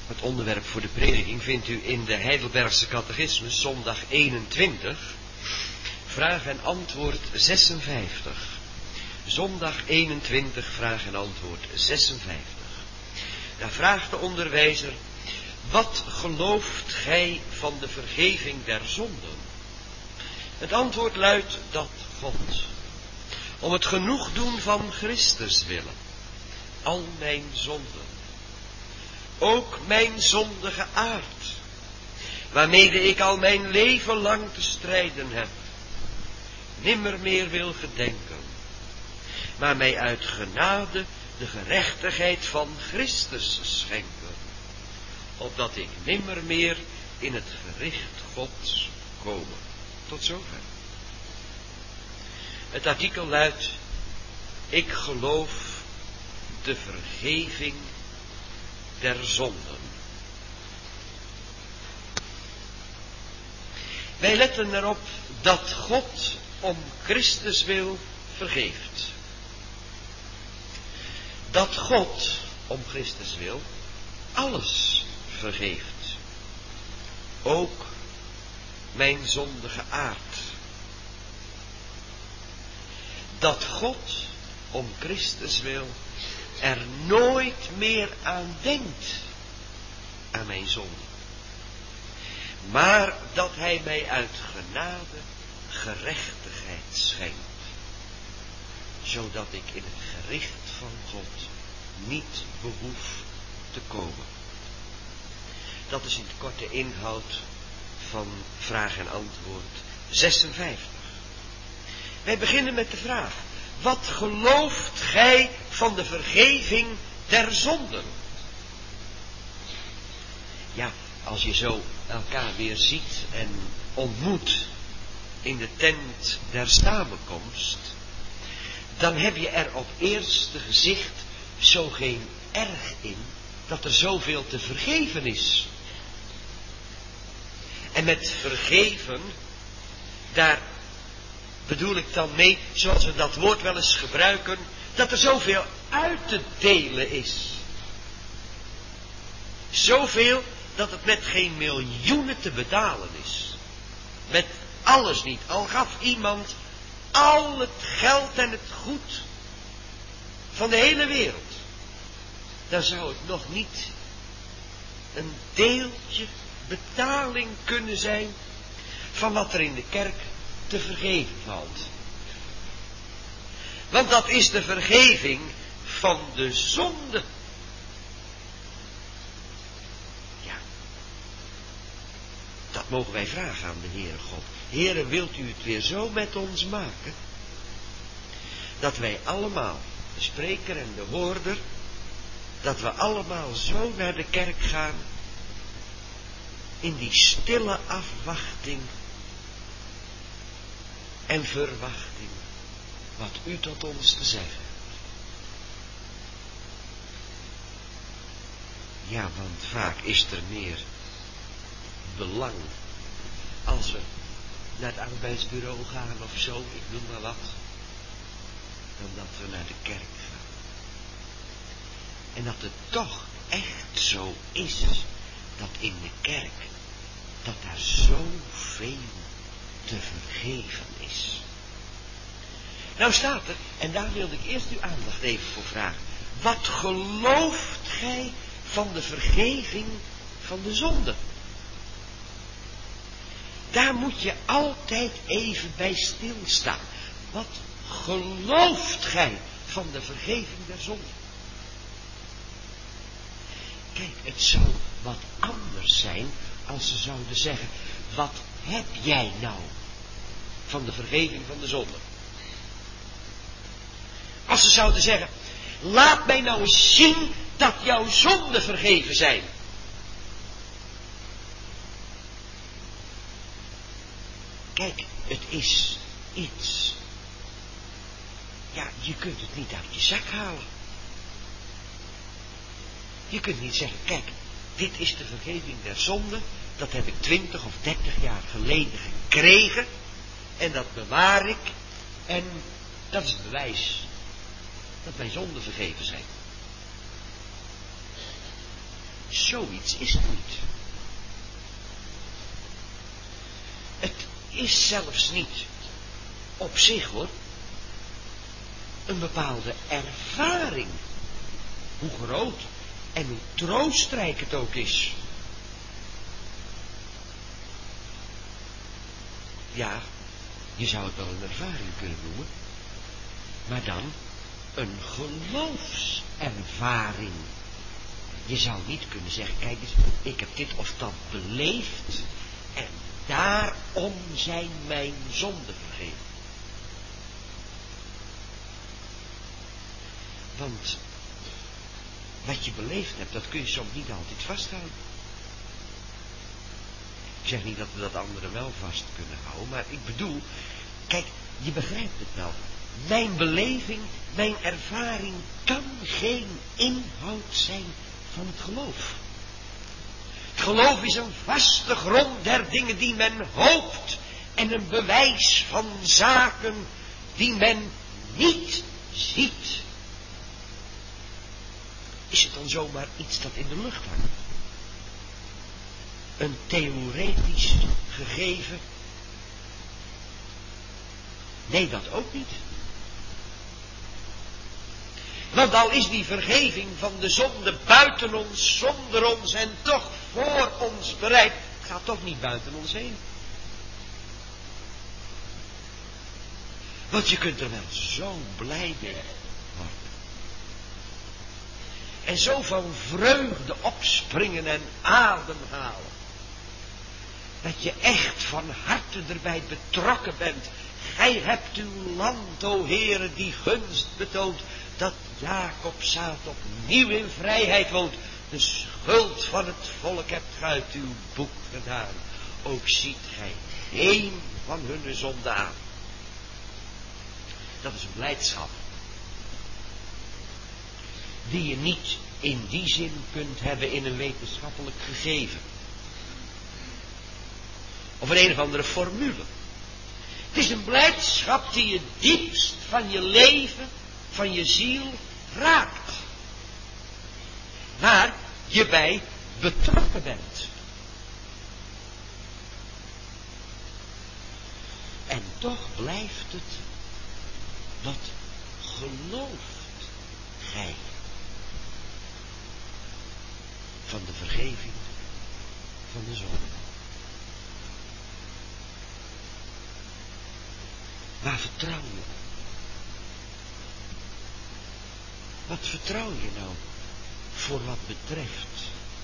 Het onderwerp voor de prediking vindt u in de Heidelbergse Catechismus, zondag 21, vraag en antwoord 56. Zondag 21, vraag en antwoord 56. Daar vraagt de onderwijzer: wat gelooft gij van de vergeving der zonden? Het antwoord luidt dat God, om het genoegdoen van Christus willen, al mijn zonden, ook mijn zondige aard, waarmede ik al mijn leven lang te strijden heb, nimmer meer wil gedenken, maar mij uit genade de gerechtigheid van Christus schenken, opdat ik nimmer meer in het gericht Gods komen. Tot zover. Het artikel luidt: ik geloof de vergeving der zonden. Wij letten erop dat God om Christus wil vergeeft. Dat God om Christus wil alles vergeeft. Ook mijn zondige aard. Dat God om Christus wil er nooit meer aan denkt, aan mijn zonde, maar dat hij mij uit genade gerechtigheid schenkt, zodat ik in het gericht van God niet behoef te komen. Dat is in de korte inhoud van vraag en antwoord 56. Wij beginnen met de vraag: wat gelooft gij van de vergeving der zonden? Ja, als je zo elkaar weer ziet en ontmoet in de tent der samenkomst, dan heb je er op eerste gezicht zo geen erg in dat er zoveel te vergeven is. En met vergeven, daar bedoel ik dan mee, zoals we dat woord wel eens gebruiken, dat er zoveel uit te delen is. Zoveel dat het met geen miljoenen te betalen is. Met alles niet. Al gaf iemand al het geld en het goed van de hele wereld, dan zou het nog niet een deeltje betaling kunnen zijn van wat er in de kerk te vergeven valt. Want dat is de vergeving van de zonde. Ja, dat mogen wij vragen aan de Heere God. Heere, wilt u het weer zo met ons maken, dat wij allemaal, de spreker en de hoorder, dat we allemaal zo naar de kerk gaan, in die stille afwachting en verwachting wat u tot ons te zeggen hebt. Ja, want vaak is er meer belang als we naar het arbeidsbureau gaan of zo, ik noem maar wat, dan dat we naar de kerk gaan. En dat het toch echt zo is, dat in de kerk, dat daar zoveel te vergeven is. Nou staat er, en daar wilde ik eerst uw aandacht even voor vragen: wat gelooft gij van de vergeving van de zonde? Daar moet je altijd even bij stilstaan. Wat gelooft gij van de vergeving der zonde? Kijk, het zou wat anders zijn als ze zouden zeggen: wat heb jij nou van de vergeving van de zonde? Als ze zouden zeggen: laat mij nou eens zien dat jouw zonden vergeven zijn. Kijk, het is iets. Ja, je kunt het niet uit je zak halen. Je kunt niet zeggen: kijk, dit is de vergeving der zonde. Dat heb ik 20 of 30 jaar geleden gekregen. En dat bewaar ik. En dat is het bewijs dat mijn zonden vergeven zijn. zoiets is het niet. Het is zelfs niet op zich, hoor, een bepaalde ervaring. Hoe groot en hoe troostrijk het ook is. Ja, je zou het wel een ervaring kunnen noemen. Maar dan een geloofservaring. Je zou niet kunnen zeggen, kijk eens, ik heb dit of dat beleefd en daarom zijn mijn zonden vergeven. Want wat je beleefd hebt, dat kun je soms niet altijd vasthouden. Ik zeg niet dat we dat anderen wel vast kunnen houden, maar ik bedoel, kijk, je begrijpt het wel. Mijn beleving, mijn ervaring kan geen inhoud zijn van het geloof. Het geloof is een vaste grond der dingen die men hoopt en een bewijs van zaken die men niet ziet. Is het dan zomaar iets dat in de lucht hangt? Een theoretisch gegeven? Nee, dat ook niet. Want al is die vergeving van de zonde buiten ons, zonder ons en toch voor ons bereid, het gaat toch niet buiten ons heen. Want je kunt er wel zo blij mee worden. En zo van vreugde opspringen en ademhalen. Dat je echt van harte erbij betrokken bent. Gij hebt uw land, o Heere, die gunst betoond, dat Jacobzaad opnieuw in vrijheid woont. De schuld van het volk hebt gij uit uw boek gedaan. Ook ziet gij geen van hun zonde aan. Dat is een blijdschap. Die je niet in die zin kunt hebben in een wetenschappelijk gegeven. Of in een of andere formule. Het is een blijdschap die je diepst van je leven, van je ziel raakt. Waar je bij betrokken bent. En toch blijft het, wat gelooft gij van de vergeving van de zonde? Waar vertrouw je? Wat vertrouw je nou voor wat betreft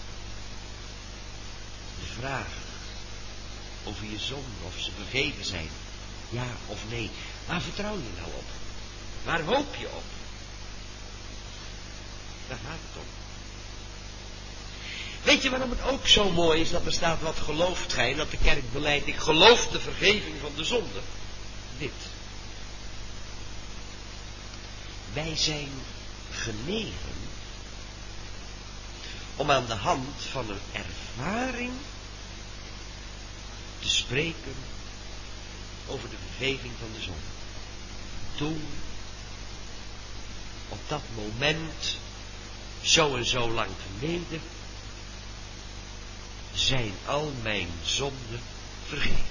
de vraag over je zonde, of ze vergeven zijn, ja of nee? Waar vertrouw je nou op? Waar hoop je op? Daar gaat het om. Weet je waarom het ook zo mooi is dat er staat, wat gelooft gij? En dat de kerk beleidt, ik geloof de vergeving van de zonde. Dit. Wij zijn genegen om aan de hand van een ervaring te spreken over de vergeving van de zonde. Toen, op dat moment, zo en zo lang geleden, zijn al mijn zonden vergeven.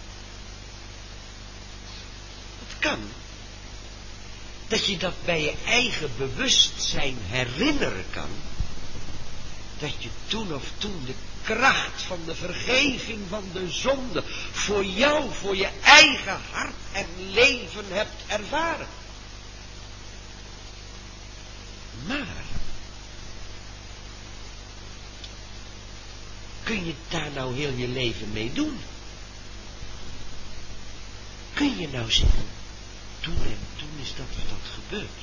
Het kan dat je dat bij je eigen bewustzijn herinneren kan, dat je toen of toen de kracht van de vergeving van de zonde voor jou, voor je eigen hart en leven hebt ervaren. Maar kun je daar nou heel je leven mee doen? Kun je nou zeggen, toen en toen is dat of dat gebeurd?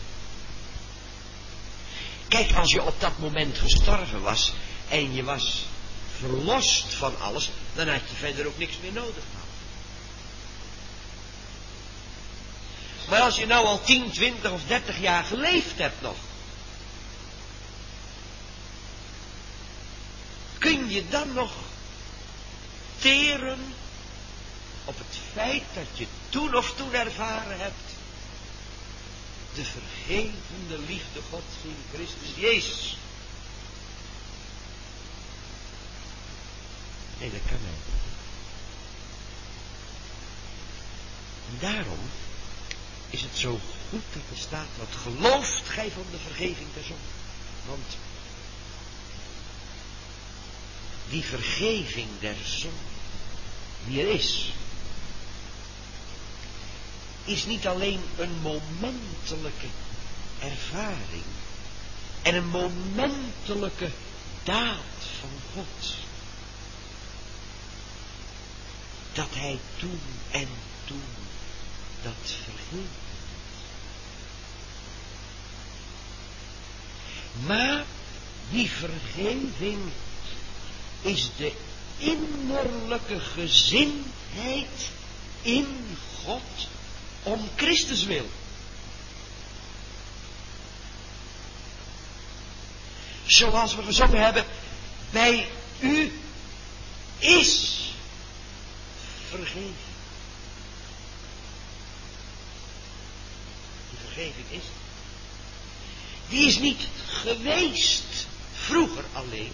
Kijk, als je op dat moment gestorven was en je was verlost van alles, dan had je verder ook niks meer nodig gehad. Maar als je nou al 10, 20 of 30 jaar geleefd hebt nog, kun je dan nog teren op het feit dat je toen of toen ervaren hebt de vergevende liefde Gods in Christus Jezus? Nee, dat kan niet. En daarom is het zo goed dat er staat, wat gelooft gij van de vergeving der zonde? Want die vergeving der zonde, die er is niet alleen een momentelijke ervaring en een momentelijke daad van God. Dat hij toen en toen dat vergeven. Maar die vergeving is de innerlijke gezindheid in God om Christus wil. Zoals we gezongen hebben, bij u is vergeven. Die vergeving is. Die is niet geweest vroeger alleen,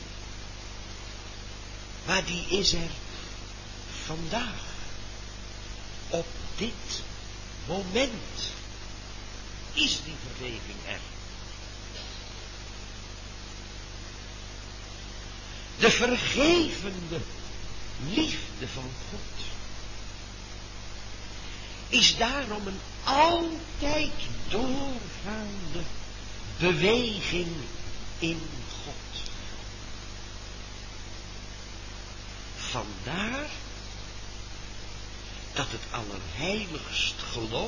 maar die is er vandaag. Op dit moment is die vergeving er. De vergevende liefde van God is daarom een altijd doorgaande beweging in God. Vandaar dat het allerheiligst geloof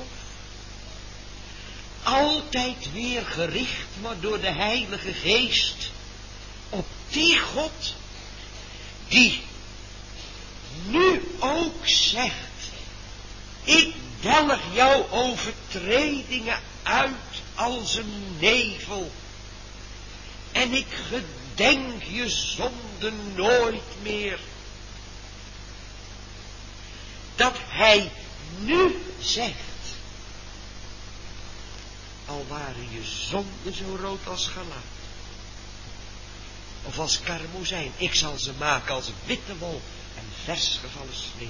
altijd weer gericht wordt door de Heilige Geest op die God die nu ook zegt, ik delg jouw overtredingen uit als een nevel en ik gedenk je zonde nooit meer. Dat hij nu zegt, al waren je zonden zo rood als scharlaat, of als karmozijn, ik zal ze maken als witte wol en vers gevallen sneeuw.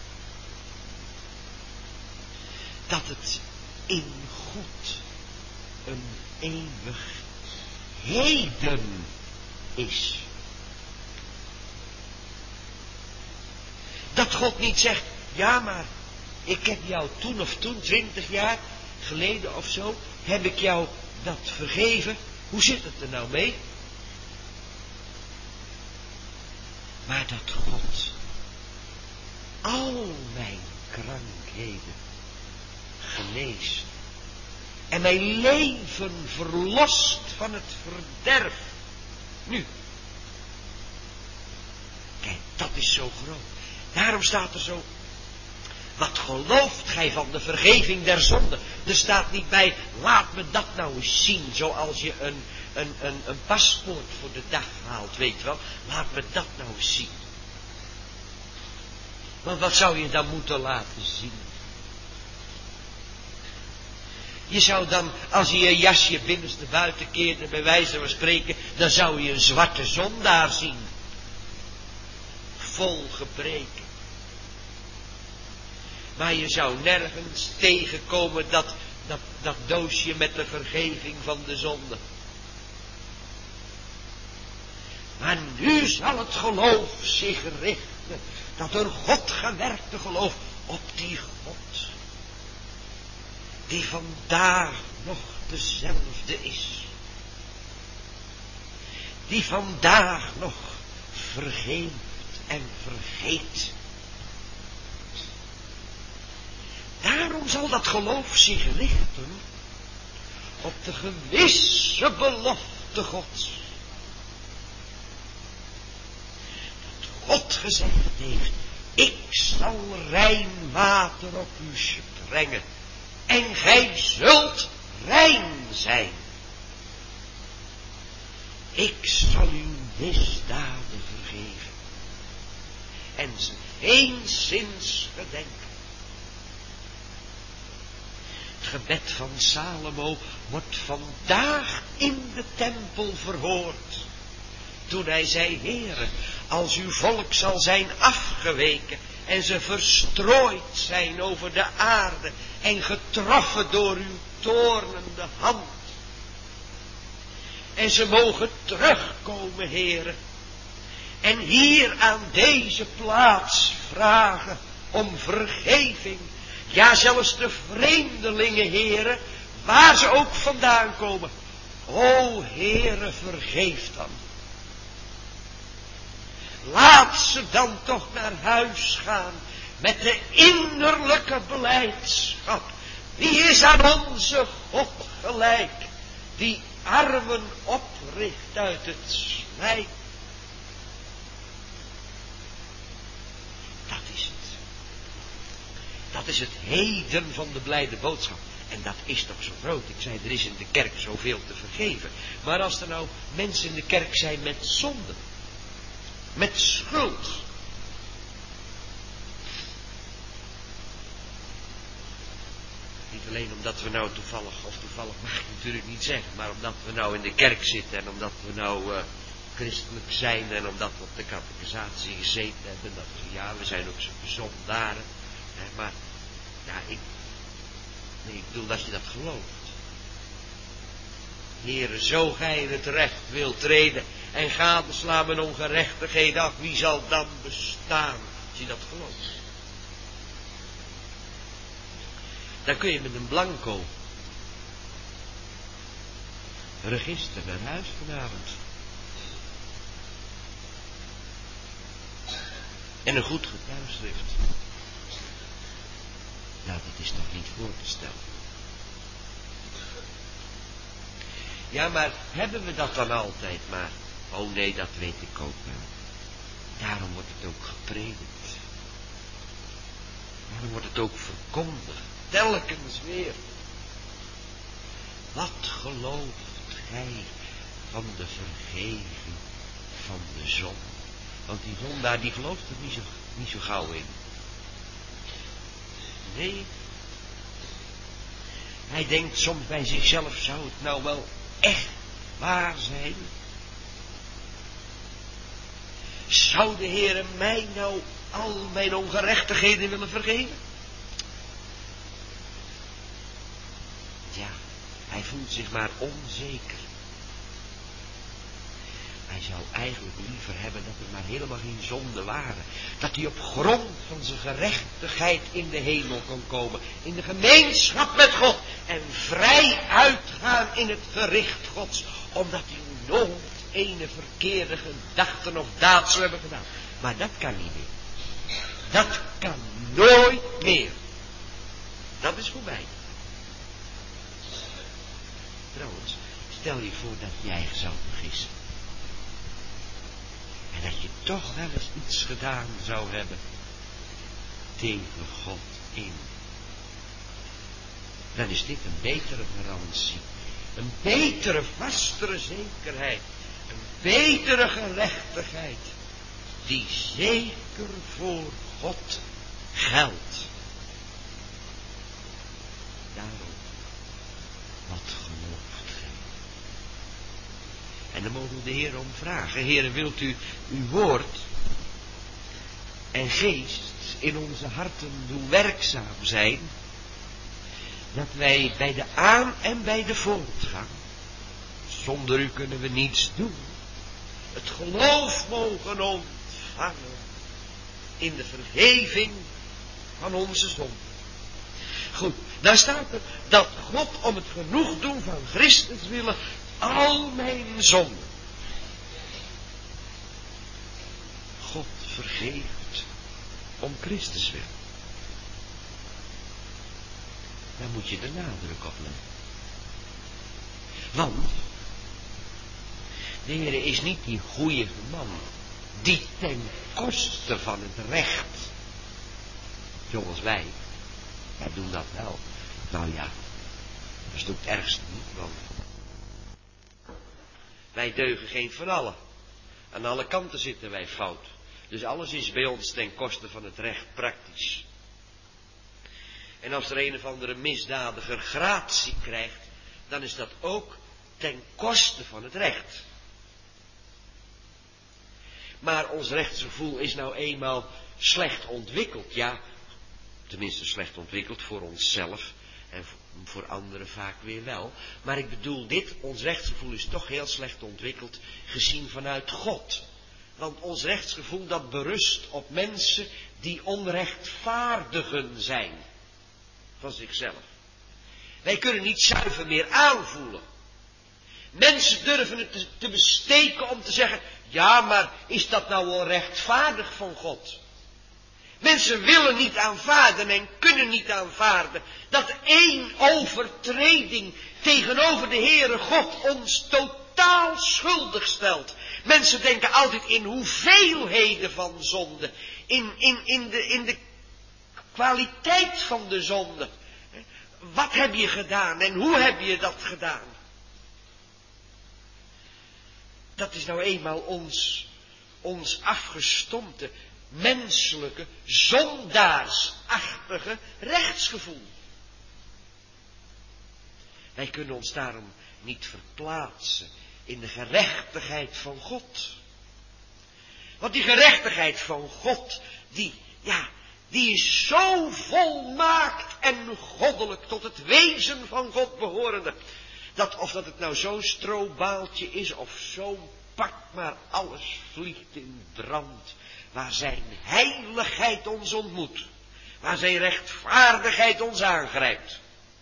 Dat het in God een eeuwig heden is. Dat God niet zegt, ja maar, ik heb jou toen of toen, 20 jaar geleden of zo, heb ik jou dat vergeven. Hoe zit het er nou mee? Maar dat God al mijn krankheden geneest en mijn leven verlost van het verderf. Nu, kijk, dat is zo groot. Daarom staat er zo, wat gelooft gij van de vergeving der zonde? Er staat niet bij, laat me dat nou eens zien, zoals je een paspoort voor de dag haalt, weet je wel. Laat me dat nou eens zien. Maar wat zou je dan moeten laten zien? Je zou dan, als je je jasje binnenste buiten keerde, bij wijze van spreken, dan zou je een zwarte zondaar zien. Vol gebreken. Maar je zou nergens tegenkomen dat doosje met de vergeving van de zonde. Maar nu zal het geloof zich richten, dat door God gewerkte geloof op die God, die vandaag nog dezelfde is, die vandaag nog vergeeft en vergeet. Daarom zal dat geloof zich richten op de gewisse belofte Gods. Dat God gezegd heeft, ik zal rein water op u sprengen en gij zult rein zijn. Ik zal uw misdaden vergeven en ze geenszins gedenken. Het gebed van Salomo wordt vandaag in de tempel verhoord. Toen hij zei, Heere, als uw volk zal zijn afgeweken en ze verstrooid zijn over de aarde en getroffen door uw toornende hand. En ze mogen terugkomen, Heere, en hier aan deze plaats vragen om vergeving. Ja, zelfs de vreemdelingen, Heere, waar ze ook vandaan komen. O Heere, vergeef dan. Laat ze dan toch naar huis gaan met de innerlijke blijdschap. Wie is aan onze God gelijk, die armen opricht uit het slijk. Dat is het. Dat is het heden van de blijde boodschap. En dat is toch zo groot. Ik zei, er is in de kerk zoveel te vergeven. Maar als er nou mensen in de kerk zijn met zonde, met schuld. Niet alleen omdat we nou toevallig mag ik natuurlijk niet zeggen, maar omdat we nou in de kerk zitten en omdat we nou christelijk zijn en omdat we op de catechisatie gezeten hebben, dat we zijn ook zondaren. Maar ja, ik bedoel dat je dat gelooft. Heere, zo gij in het recht wilt treden en gadeslaan met ongerechtigheden af, wie zal dan bestaan als je dat gelooft? Dan kun je met een blanco register naar huis vanavond. En een goed getuigschrift. Nou, dat is toch niet voor te stellen. Ja, maar hebben we dat dan altijd maar? Oh nee, dat weet ik ook wel. Daarom wordt het ook gepredikt. Daarom wordt het ook verkondigd. Telkens weer. Wat gelooft gij van de vergeving van de zon? Want die zondaar die gelooft er niet zo gauw in. Nee. Hij denkt soms bij zichzelf, zou het nou wel echt waar zijn? Zou de Heere mij nou al mijn ongerechtigheden willen vergeven? Ja, hij voelt zich maar onzeker. Hij zou eigenlijk liever hebben dat er maar helemaal geen zonde waren. Dat hij op grond van zijn gerechtigheid in de hemel kon komen. In de gemeenschap met God. En vrij uitgaan in het gericht Gods. Omdat hij nooit ene verkeerde gedachten of daad zou hebben gedaan. Maar dat kan niet meer. Dat kan nooit meer. Dat is voorbij. Trouwens, stel je voor dat jij zou vergissen. En dat je toch wel eens iets gedaan zou hebben tegen God in. Dan is dit een betere garantie. Een betere, vastere zekerheid. Een betere gerechtigheid. Die zeker voor God geldt. Daarom, wat gelooft gij? En dan mogen we de Heer om vragen. Heere, wilt u uw woord en geest in onze harten doen werkzaam zijn, dat wij bij de aan- en bij de voortgang, zonder u kunnen we niets doen, het geloof mogen ontvangen in de vergeving van onze zonden. Goed, daar staat er dat God om het genoegdoen van Christus willen al mijn zonden. God vergeeft om Christus wil. Daar moet je de nadruk op leggen. Want de Heer is niet die goeie man die ten koste van het recht, zoals wij doen dat wel. Nou ja, dat is ook het ergste niet, want wij deugen geen van allen. Aan alle kanten zitten wij fout. Dus alles is bij ons ten koste van het recht praktisch. En als er een of andere misdadiger gratie krijgt, dan is dat ook ten koste van het recht. Maar ons rechtsgevoel is nou eenmaal slecht ontwikkeld. Ja, tenminste slecht ontwikkeld voor onszelf en voor anderen vaak weer wel. Maar ik bedoel dit, ons rechtsgevoel is toch heel slecht ontwikkeld gezien vanuit God. Want ons rechtsgevoel dat berust op mensen die onrechtvaardigen zijn van zichzelf. Wij kunnen niet zuiver meer aanvoelen. Mensen durven het te besteken om te zeggen, ja, maar is dat nou wel rechtvaardig van God? Mensen willen niet aanvaarden en kunnen niet aanvaarden dat één overtreding tegenover de Heere God ons totaal schuldig stelt. Mensen denken altijd in hoeveelheden van zonde, in de kwaliteit van de zonde. Wat heb je gedaan en hoe heb je dat gedaan? Dat is nou eenmaal ons afgestompte, menselijke, zondaarsachtige rechtsgevoel. Wij kunnen ons daarom niet verplaatsen in de gerechtigheid van God. Want die gerechtigheid van God, die is zo volmaakt en goddelijk tot het wezen van God behorende. Dat of dat het nou zo'n strobaaltje is of zo'n pak, maar alles vliegt in brand. Waar zijn heiligheid ons ontmoet. Waar zijn rechtvaardigheid ons aangrijpt.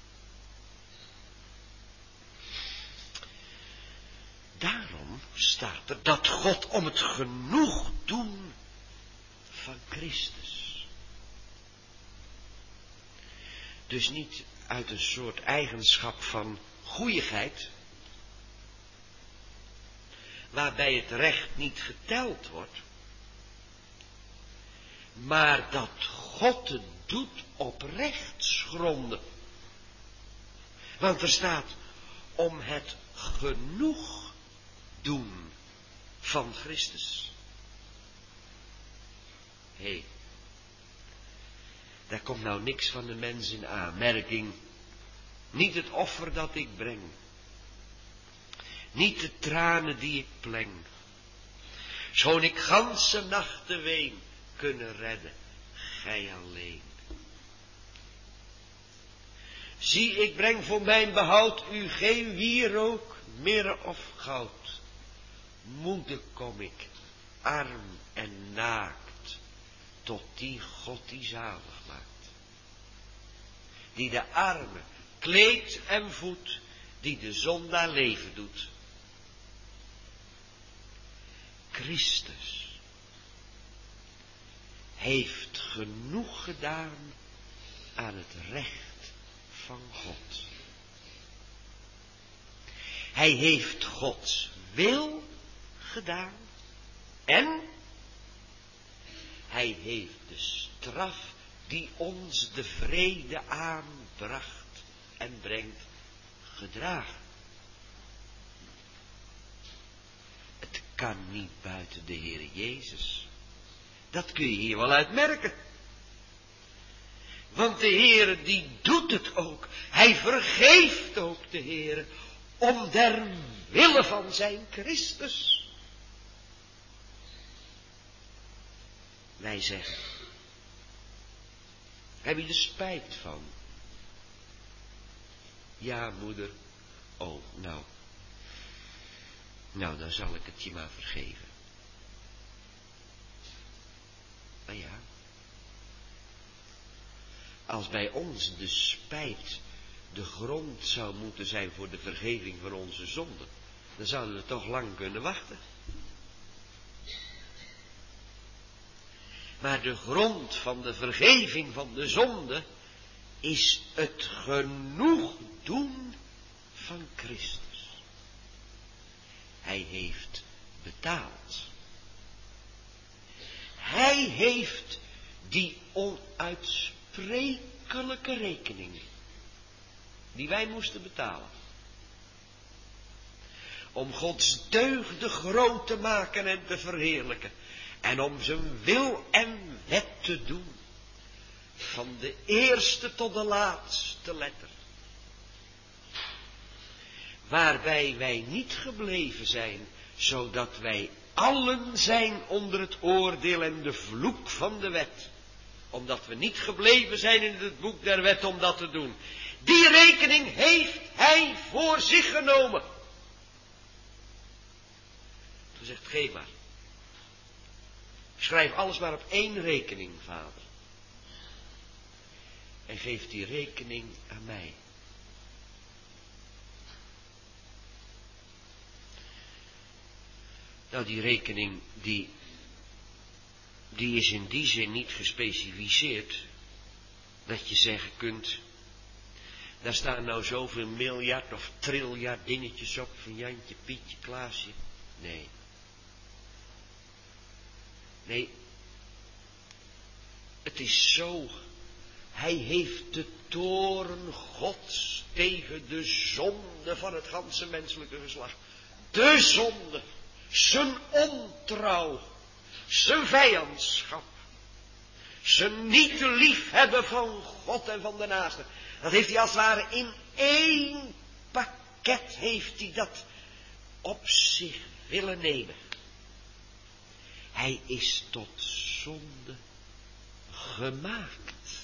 Daarom staat er dat God om het genoegdoen van Christus. Dus niet uit een soort eigenschap van goeigheid, waarbij het recht niet geteld wordt, maar dat God het doet op rechtsgronden. Want er staat om het genoeg doen van Christus. Hé, daar komt nou niks van de mens in aanmerking. Niet het offer dat ik breng. Niet de tranen die ik pleng. Schoon ik ganse nachten ween, kunnen redden, gij alleen. Zie, ik breng voor mijn behoud u geen wierook, mirre of goud. Moede kom ik, arm en naakt, tot die God die zalig maakt. Die de arme kleedt en voedt, die de zondaar leven doet. Christus heeft genoeg gedaan aan het recht van God. Hij heeft Gods wil gedaan en hij heeft de straf die ons de vrede aanbracht en brengt gedragen. Het kan niet buiten de Heer Jezus. Dat kun je hier wel uitmerken. Want de Heere die doet het ook. Hij vergeeft ook de Heere om der wille van zijn Christus. Wij zeggen, heb je er spijt van? Ja, moeder. Oh, nou, dan zal ik het je maar vergeven. Maar ja, als bij ons de spijt de grond zou moeten zijn voor de vergeving van onze zonden, dan zouden we toch lang kunnen wachten. Maar de grond van de vergeving van de zonde is het genoegdoen van Christus. Hij heeft betaald. Hij heeft die onuitsprekelijke rekening die wij moesten betalen. Om Gods deugden groot te maken en te verheerlijken. En om zijn wil en wet te doen. Van de eerste tot de laatste letter. Waarbij wij niet gebleven zijn, zodat wij allen zijn onder het oordeel en de vloek van de wet. Omdat we niet gebleven zijn in het boek der wet om dat te doen. Die rekening heeft hij voor zich genomen. Hij zegt, geef maar. Schrijf alles maar op één rekening, vader. En geef die rekening aan mij. Nou, die rekening, die is in die zin niet gespecificeerd, dat je zeggen kunt, daar staan nou zoveel miljard of triljard dingetjes op, van Jantje, Pietje, Klaasje. Nee. Nee, het is zo, hij heeft de toorn Gods tegen de zonde van het ganse menselijke geslacht. De zonde, zijn ontrouw, zijn vijandschap, zijn niet liefhebben van God en van de naaste. Dat heeft hij als het ware in één pakket heeft hij dat op zich willen nemen. Hij is tot zonde gemaakt.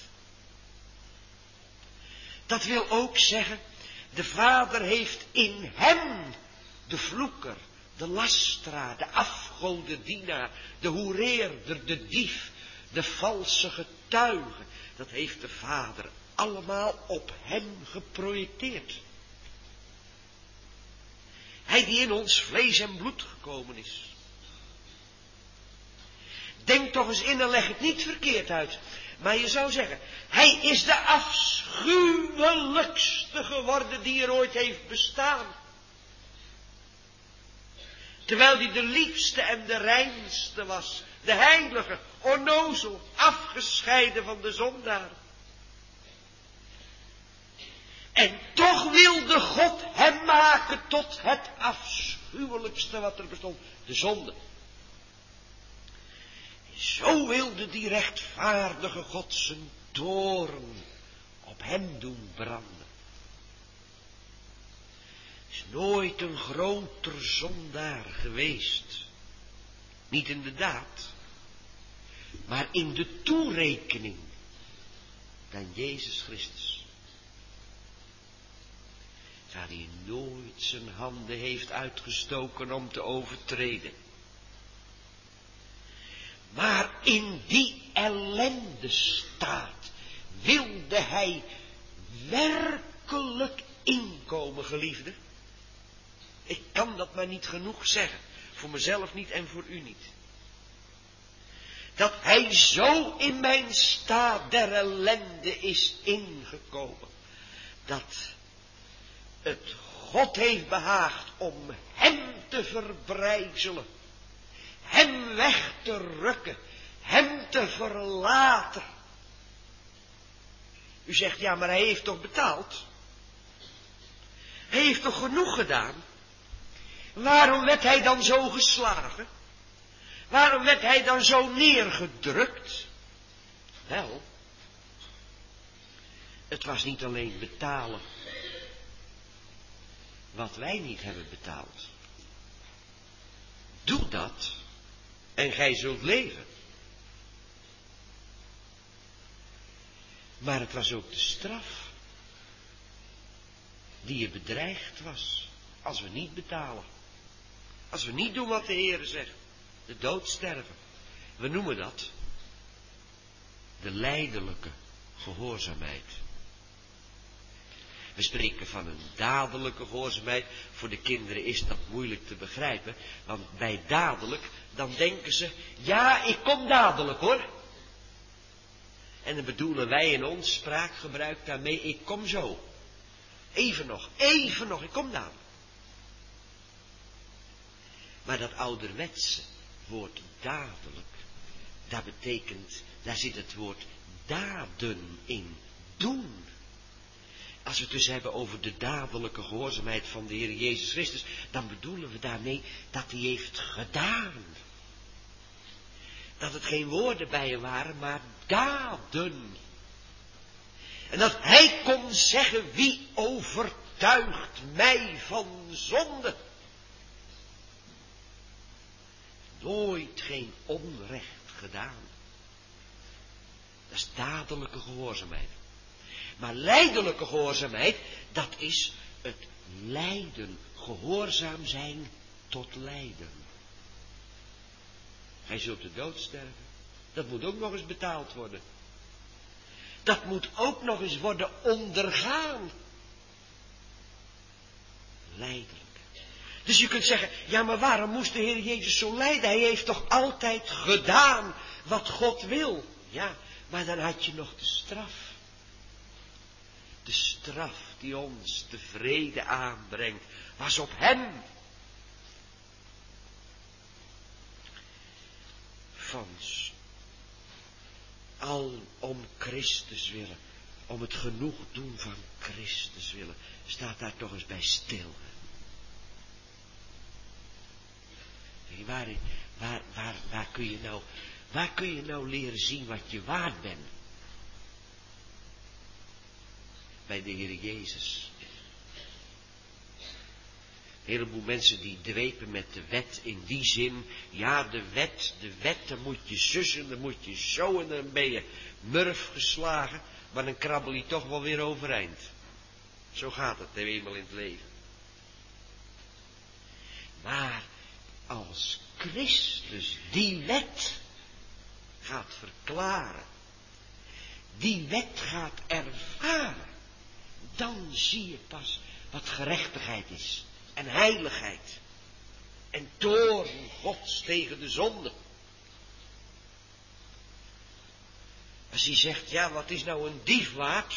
Dat wil ook zeggen, de Vader heeft in hem de vloeker, de lasteraar, de afgodendienaar, de hoereerder, de dief, de valse getuige, dat heeft de Vader allemaal op hem geprojecteerd. Hij die in ons vlees en bloed gekomen is. Denk toch eens in en leg het niet verkeerd uit. Maar je zou zeggen, hij is de afschuwelijkste geworden die er ooit heeft bestaan. Terwijl hij de liefste en de reinste was. De heilige, onnozel, afgescheiden van de zondaar. En toch wilde God hem maken tot het afschuwelijkste wat er bestond. De zonde. Zo wilde die rechtvaardige God zijn toorn op hem doen branden. Is nooit een groter zondaar geweest. Niet in de daad, maar in de toerekening dan Jezus Christus. Waar hij nooit zijn handen heeft uitgestoken om te overtreden. Maar in die ellende staat wilde hij werkelijk inkomen, geliefde. Ik kan dat maar niet genoeg zeggen. Voor mezelf niet en voor u niet. Dat hij zo in mijn staat der ellende is ingekomen. Dat het God heeft behaagd om hem te verbrijzelen. Hem weg te rukken. Hem te verlaten. U zegt, ja, maar hij heeft toch betaald? Hij heeft toch genoeg gedaan? Waarom werd hij dan zo geslagen? Waarom werd hij dan zo neergedrukt? Wel, het was niet alleen betalen wat wij niet hebben betaald. Doe dat en gij zult leven. Maar het was ook de straf die je bedreigd was als we niet betalen. Als we niet doen wat de Heere zegt. De dood sterven. We noemen dat de lijdelijke gehoorzaamheid. We spreken van een dadelijke gehoorzaamheid. Voor de kinderen is dat moeilijk te begrijpen. Want bij dadelijk, dan denken ze, ja, ik kom dadelijk hoor. En dan bedoelen wij in ons spraakgebruik daarmee, ik kom zo. Even nog, ik kom dadelijk. Maar dat ouderwetse woord dadelijk, dat betekent, daar zit het woord daden in, doen. Als we het dus hebben over de dadelijke gehoorzaamheid van de Heer Jezus Christus, dan bedoelen we daarmee dat hij heeft gedaan. Dat het geen woorden bij je waren, maar daden. En dat hij kon zeggen, wie overtuigt mij van zonde? nooit geen onrecht gedaan. Dat is dadelijke gehoorzaamheid. Maar lijdelijke gehoorzaamheid, dat is het lijden, gehoorzaam zijn tot lijden. Hij zult de dood sterven. Dat moet ook nog eens betaald worden. Dat moet ook nog eens worden ondergaan. Lijdelijk. Dus je kunt zeggen, ja, maar waarom moest de Heer Jezus zo lijden? Hij heeft toch altijd gedaan wat God wil? Ja, maar dan had je nog de straf. De straf die ons de vrede aanbrengt, was op hem. Fons, al om Christus willen, om het genoeg doen van Christus willen, staat daar toch eens bij stil. Waar kun je nou leren zien wat je waard bent? Bij de Heer Jezus. Een heleboel mensen die dwepen met de wet in die zin. Ja, de wet, dan moet je zussen, dan moet je zo en dan ben je murf geslagen. Maar dan krabbel je toch wel weer overeind. Zo gaat het eenmaal in het leven. Maar als Christus die wet gaat verklaren, die wet gaat ervaren, dan zie je pas wat gerechtigheid is en heiligheid en toorn Gods tegen de zonde. Als hij zegt, ja, wat is nou een dief waard?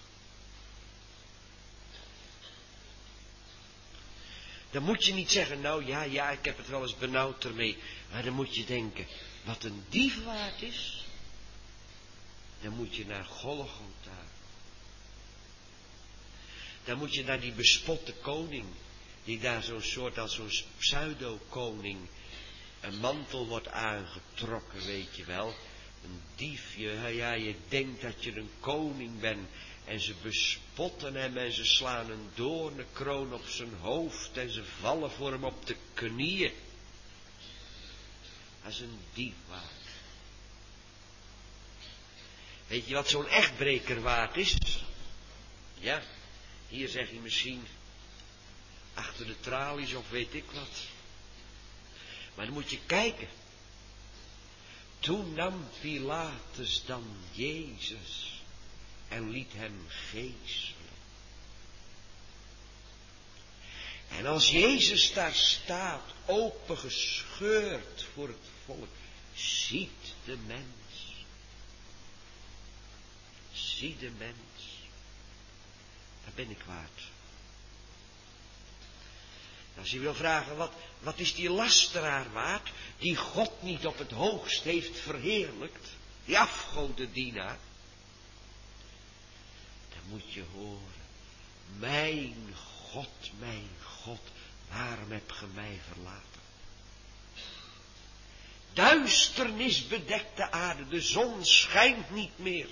Dan moet je niet zeggen, nou ja, ik heb het wel eens benauwd ermee. Maar dan moet je denken, wat een dief waard is, dan moet je naar Golgotha. Dan moet je naar die bespotte koning, die daar zo'n soort als zo'n pseudo-koning een mantel wordt aangetrokken, weet je wel. Een diefje, ja, je denkt dat je een koning bent. En ze bespotten hem en ze slaan een doornenkroon op zijn hoofd en ze vallen voor hem op de knieën. Dat is een dief waard. Weet je wat zo'n echtbreker waard is? Ja, hier zeg je misschien achter de tralies of weet ik wat. Maar dan moet je kijken. Toen nam Pilatus dan Jezus en liet hem geeselen. En als Jezus daar staat, opengescheurd voor het volk, ziet de mens. Zie de mens. Dat ben ik waard. Als je wil vragen, wat is die lasteraar waard, die God niet op het hoogst heeft verheerlijkt, die afgodendienaar, dan moet je horen, mijn God, waarom heb ge mij verlaten? Duisternis bedekt de aarde, de zon schijnt niet meer.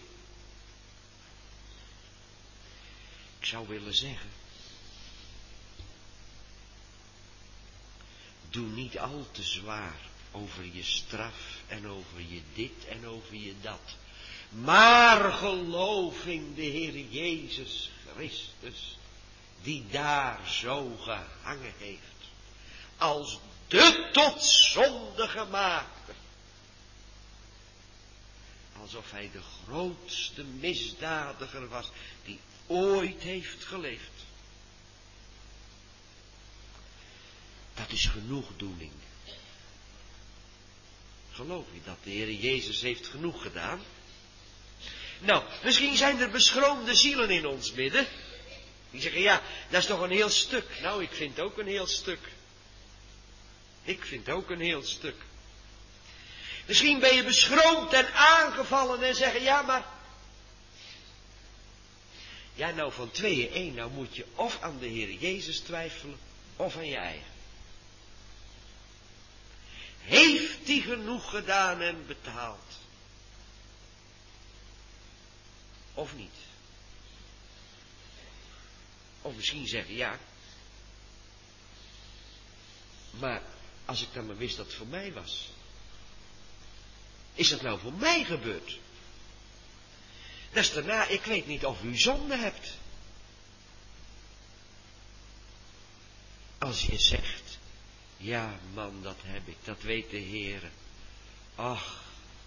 Ik zou willen zeggen, doe niet al te zwaar over je straf en over je dit en over je dat. Maar geloof in de Heer Jezus Christus, die daar zo gehangen heeft, als de tot zonde gemaakte. Alsof hij de grootste misdadiger was die ooit heeft geleefd. Dat is genoegdoening. Geloof je dat de Heer Jezus heeft genoeg gedaan? Nou, misschien zijn er beschroomde zielen in ons midden. Die zeggen, ja, dat is toch een heel stuk. Nou, ik vind ook een heel stuk. Ik vind ook een heel stuk. Misschien ben je beschroomd en aangevallen en zeggen, ja, maar... Ja, nou, van tweeën één, nou moet je of aan de Heer Jezus twijfelen, of aan je eigen. Heeft hij genoeg gedaan en betaald? Of niet? Of misschien zeggen ja. Maar Als ik dan maar wist dat het voor mij was. Is dat nou voor mij gebeurd? Dus daarna, ik weet niet of u zonde hebt. Als je zegt, ja man, dat heb ik, dat weet de Heere. Ach.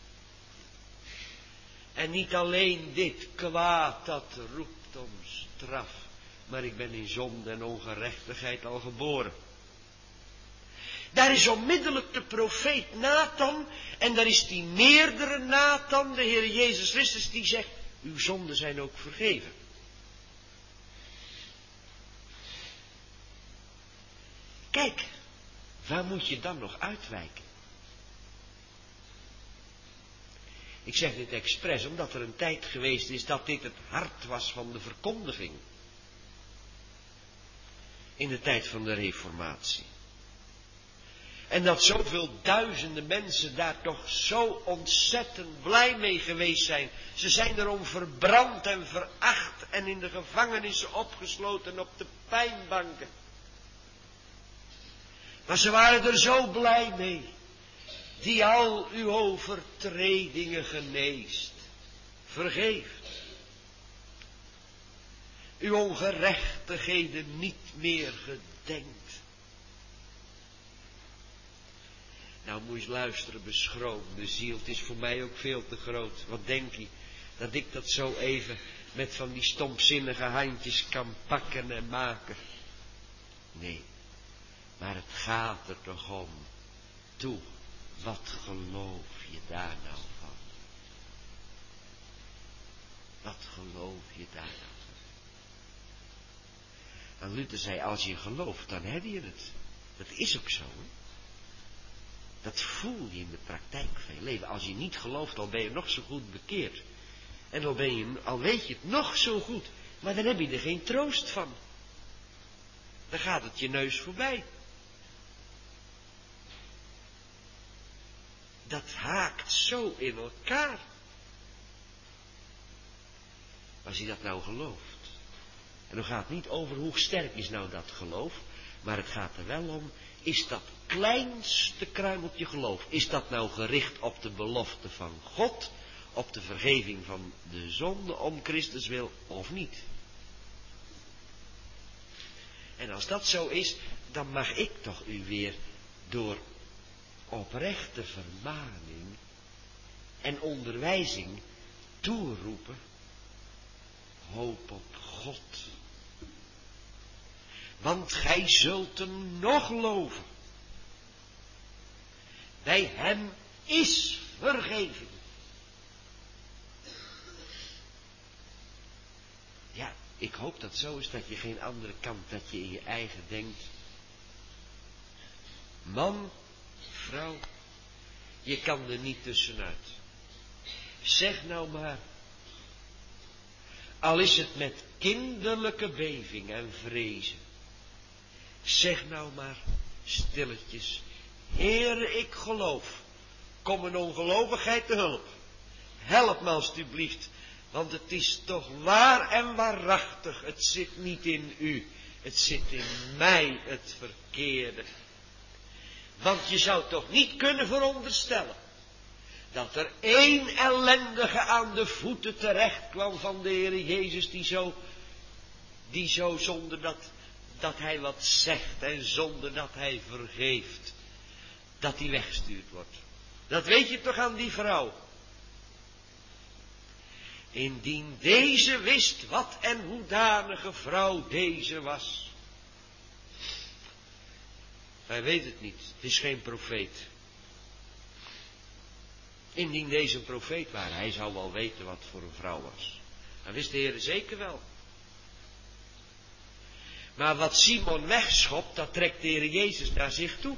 En niet alleen dit kwaad, dat roept om straf. Maar ik ben in zonde en ongerechtigheid al geboren. Daar is onmiddellijk de profeet Nathan. En daar is die meerdere Nathan, de Heer Jezus Christus, die zegt, uw zonden zijn ook vergeven. Kijk, waar moet je dan nog uitwijken? Ik zeg dit expres, omdat er een tijd geweest is dat dit het hart was van de verkondiging. In de tijd van de Reformatie. En dat zoveel duizenden mensen daar toch zo ontzettend blij mee geweest zijn. Ze zijn erom verbrand en veracht en in de gevangenissen opgesloten op de pijnbanken. Maar ze waren er zo blij mee. Die al uw overtredingen geneest, vergeeft. Uw ongerechtigheden niet meer gedenkt. Nou moet je eens luisteren, beschroomde ziel, het is voor mij ook veel te groot. Wat denk je, dat ik dat zo even met van die stompzinnige handjes kan pakken en maken? Nee, maar het gaat er toch om. Toe, wat geloof je daar nou van? Wat geloof je daar nou van? En Luther zei, als je gelooft, dan heb je het. Dat is ook zo, hè? Dat voel je in de praktijk van je leven. Als je niet gelooft, al ben je nog zo goed bekeerd. En al weet je het nog zo goed. Maar dan heb je er geen troost van. Dan gaat het je neus voorbij. Dat haakt zo in elkaar. Als je dat nou gelooft. En dan gaat het niet over hoe sterk is nou dat geloof. Maar het gaat er wel om, is dat kleinste kruimeltje geloof, is dat nou gericht op de belofte van God, op de vergeving van de zonde om Christus wil of niet? En als dat zo is, dan mag ik toch u weer door oprechte vermaning en onderwijzing toeroepen, hoop op God. Want gij zult hem nog loven. Bij hem is vergeving. Ja, ik hoop dat zo is, dat je geen andere kant, dat je in je eigen denkt. Man, vrouw, je kan er niet tussenuit. Zeg nou maar, al is het met kinderlijke beving en vrezen. Zeg nou maar, stilletjes, Heere, ik geloof, kom een ongelovigheid te hulp. Help me alstublieft, want het is toch waar en waarachtig, het zit niet in u, het zit in mij, het verkeerde. Want je zou toch niet kunnen veronderstellen, dat er één ellendige aan de voeten terecht kwam van de Heere Jezus, die zo zonder dat hij wat zegt en zonder dat hij vergeeft, dat hij weggestuurd wordt. Dat weet je toch aan die vrouw. Indien deze wist wat en hoedanige vrouw deze was. Hij weet het niet, het is geen profeet. Indien deze een profeet waren, hij zou wel weten wat voor een vrouw was. Dat wist de Heer zeker wel. Maar wat Simon wegschopt, dat trekt de Heer Jezus naar zich toe.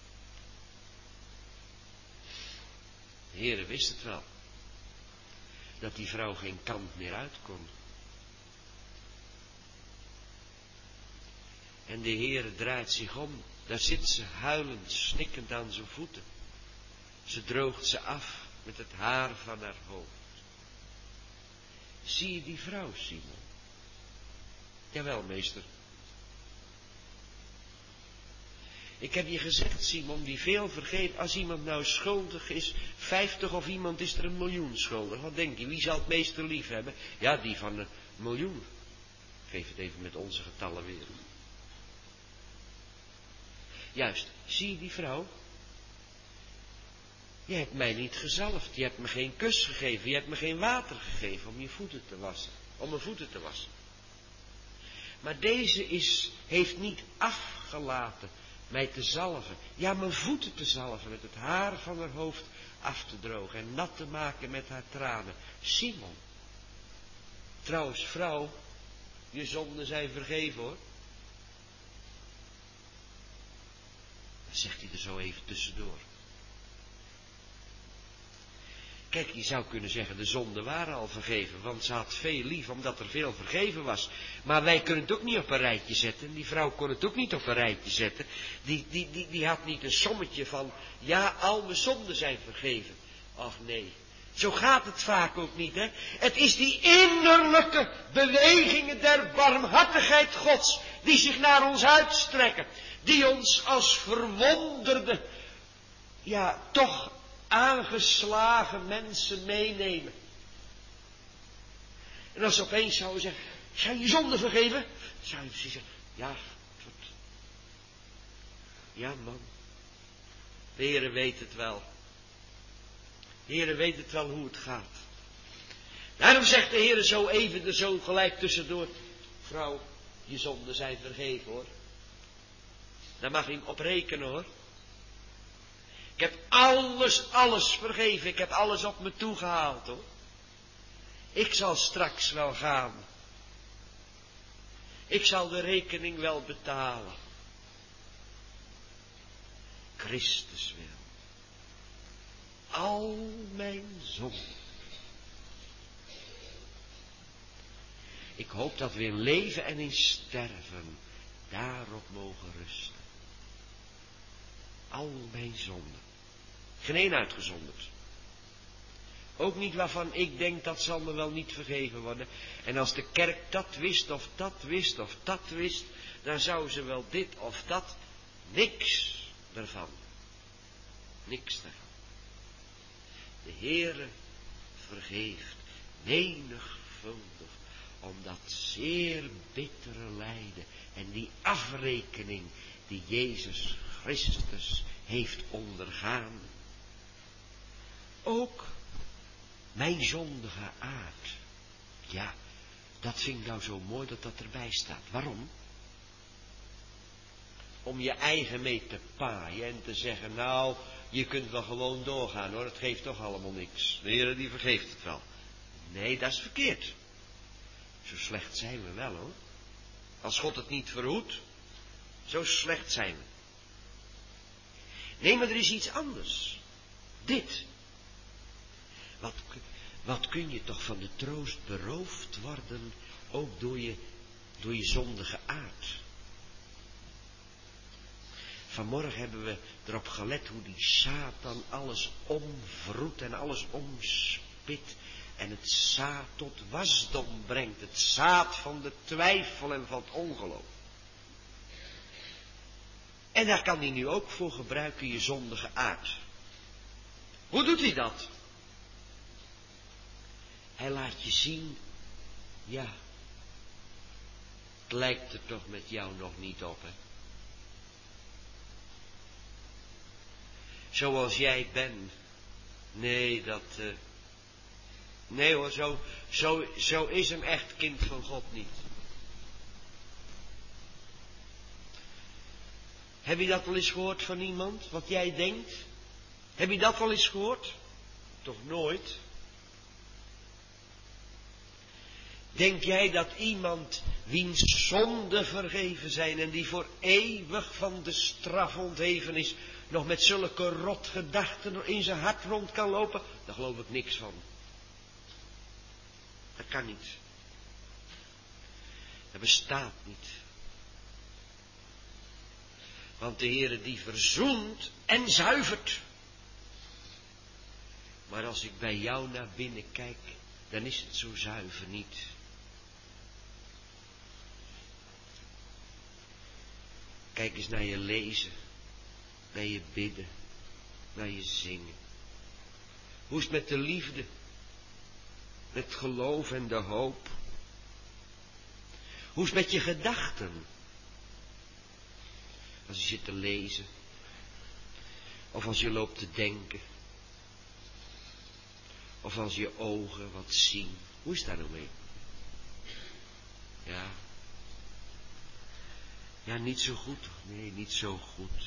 De Heer wist het wel. Dat die vrouw geen kant meer uit kon. En de Heer draait zich om. Daar zit ze huilend, snikkend aan zijn voeten. Ze droogt ze af met het haar van haar hoofd. Zie je die vrouw, Simon? Jawel, meester. Ik heb je gezegd, Simon, die veel vergeeft. Als iemand nou schuldig is, 50 of iemand is er 1 miljoen schuldig. Wat denk je, wie zal het meeste lief hebben? Ja, die van 1 miljoen. Geef het even met onze getallen weer. Juist, zie je die vrouw? Je hebt mij niet gezalfd, je hebt me geen kus gegeven, je hebt me geen water gegeven om je voeten te wassen, om mijn voeten te wassen. Maar deze heeft niet afgelaten mij te zalven, ja mijn voeten te zalven, met het haar van haar hoofd af te drogen en nat te maken met haar tranen. Simon, trouwens vrouw, je zonden zijn vergeven hoor. Dan zegt hij er zo even tussendoor. Kijk, je zou kunnen zeggen, de zonden waren al vergeven, want ze had veel lief, omdat er veel vergeven was. Maar wij kunnen het ook niet op een rijtje zetten, die vrouw kon het ook niet op een rijtje zetten. Die had niet een sommetje van, ja, al mijn zonden zijn vergeven. Ach nee, zo gaat het vaak ook niet, hè. Het is die innerlijke bewegingen der barmhartigheid Gods, die zich naar ons uitstrekken, die ons als verwonderde, ja, toch aangeslagen mensen meenemen. En als ze opeens zouden zeggen, zijn je zonde vergeven? Zou je precies zeggen, ja, ja man, de Heere weet het wel. De Heere weet het wel hoe het gaat. Daarom zegt de Heere zo even er zo gelijk tussendoor, vrouw, je zonden zijn vergeven hoor. Daar mag je op rekenen hoor. Ik heb alles vergeven. Ik heb alles op me toegehaald hoor. Ik zal straks wel gaan. Ik zal de rekening wel betalen. Christus wil. Al mijn zonden. Ik hoop dat we in leven en in sterven daarop mogen rusten. Al mijn zonden. Geen één uitgezonderd. Ook niet waarvan ik denk dat zal me wel niet vergeven worden. En als de kerk dat wist of dat wist of dat wist, dan zou ze wel dit of dat, niks ervan. Niks ervan. De Heere vergeeft menigvuldig om dat zeer bittere lijden en die afrekening die Jezus Christus heeft ondergaan. Ook mijn zondige aard. Ja, dat vind ik nou zo mooi dat dat erbij staat. Waarom? Om je eigen mee te paaien en te zeggen, nou, je kunt wel gewoon doorgaan hoor, het geeft toch allemaal niks. De Heere die vergeeft het wel. Nee, dat is verkeerd. Zo slecht zijn we wel hoor. Als God het niet verhoedt, zo slecht zijn we. Nee, maar er is iets anders. Dit. Wat kun je toch van de troost beroofd worden, ook door je zondige aard. Vanmorgen hebben we erop gelet hoe die Satan alles omvroet en alles omspit en het zaad tot wasdom brengt, het zaad van de twijfel en van het ongeloof. En daar kan hij nu ook voor gebruiken, je zondige aard. Hoe doet hij dat? Hij laat je zien, ja, het lijkt er toch met jou nog niet op, hè. Zoals jij bent. Nee, nee hoor, zo is een echt kind van God niet. Heb je dat wel eens gehoord van iemand, wat jij denkt? Heb je dat wel eens gehoord? Toch nooit? Denk jij dat iemand wiens zonden vergeven zijn en die voor eeuwig van de straf ontheven is, nog met zulke rotgedachten in zijn hart rond kan lopen? Daar geloof ik niks van. Dat kan niet. Dat bestaat niet. Want de Heere die verzoent en zuivert. Maar als ik bij jou naar binnen kijk, dan is het zo zuiver niet. Kijk eens naar je lezen. bij je bidden, bij je zingen? Hoe is het met de liefde, met het geloof en de hoop? Hoe is het met je gedachten? Als je zit te lezen, of als je loopt te denken, of als je ogen wat zien. Hoe is het daar nou mee? Ja, niet zo goed. Nee, niet zo goed.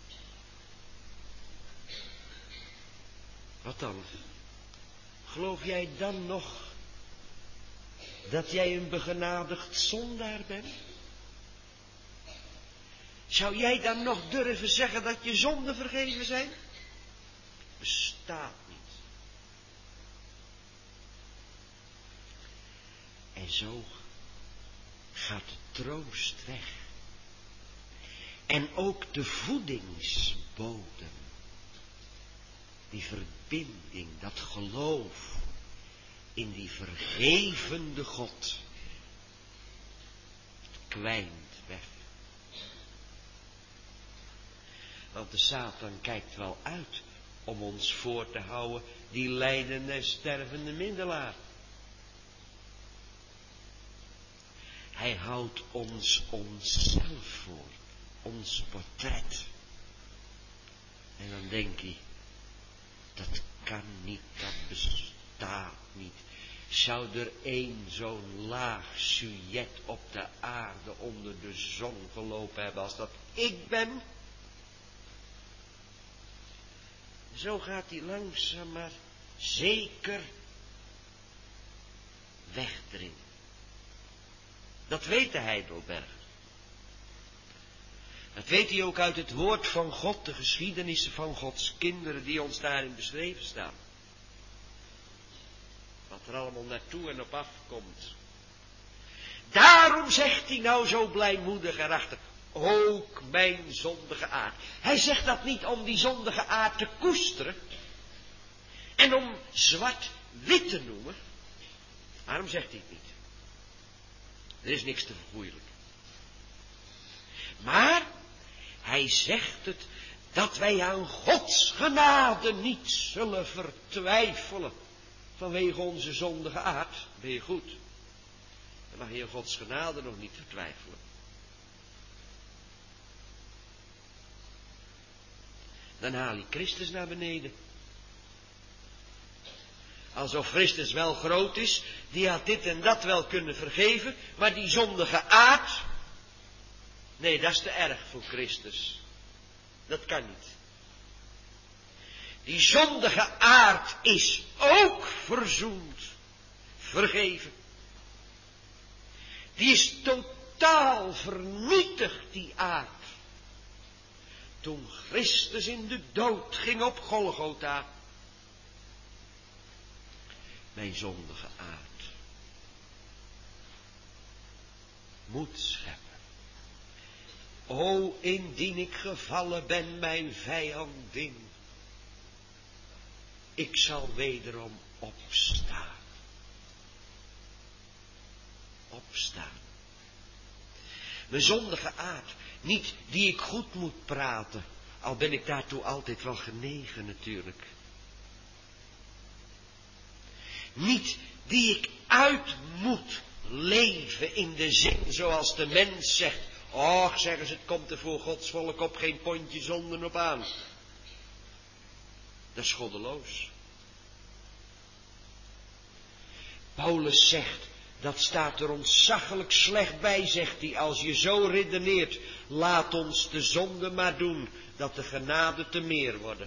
Wat dan? Geloof jij dan nog dat jij een begenadigd zondaar bent? Zou jij dan nog durven zeggen dat je zonden vergeven zijn? Bestaat niet. En zo gaat de troost weg. En ook de voedingsbodem. Die verbinding, dat geloof in die vergevende God. Kwijnt weg. Want de Satan kijkt wel uit om ons voor te houden, die lijdende en stervende middelaar. Hij houdt ons onszelf voor, ons portret. En dan denk hij, dat kan niet, dat bestaat niet. Zou er één zo'n laag sujet op de aarde onder de zon gelopen hebben als dat ik ben? Zo gaat hij langzaam maar zeker wegdringen. Dat weet de Heidelberg. Dat weet hij ook uit het woord van God, de geschiedenissen van Gods kinderen die ons daarin beschreven staan. Wat er allemaal naartoe en op afkomt. Daarom zegt hij nou zo blijmoedig erachter, ook mijn zondige aard. Hij zegt dat niet om die zondige aard te koesteren en om zwart-wit te noemen. Waarom zegt hij het niet? Er is niks te vergoeilijken. Maar hij zegt het dat wij aan Gods genade niet zullen vertwijfelen vanwege onze zondige aard. Ben je goed? Dan mag je aan Gods genade nog niet vertwijfelen. Dan haal je Christus naar beneden. Alsof Christus wel groot is, die had dit en dat wel kunnen vergeven, maar die zondige aard, nee, dat is te erg voor Christus. Dat kan niet. Die zondige aard is ook verzoend, vergeven. Die is totaal vernietigd, die aard. Toen Christus in de dood ging op Golgotha. Mijn zondige aard moet scheppen. O, indien ik gevallen ben, mijn vijandin, ik zal wederom opstaan. Opstaan. Mijn zondige aard, niet die ik goed moet praten, al ben ik daartoe altijd wel genegen natuurlijk. Niet die ik uit moet leven in de zin zoals de mens zegt. Och, zeggen ze, het komt er voor Gods volk op geen pondje zonden op aan. Dat is goddeloos. Paulus zegt, dat staat er ontzaglijk slecht bij, zegt hij, als je zo redeneert. Laat ons de zonde maar doen, dat de genade te meer worden.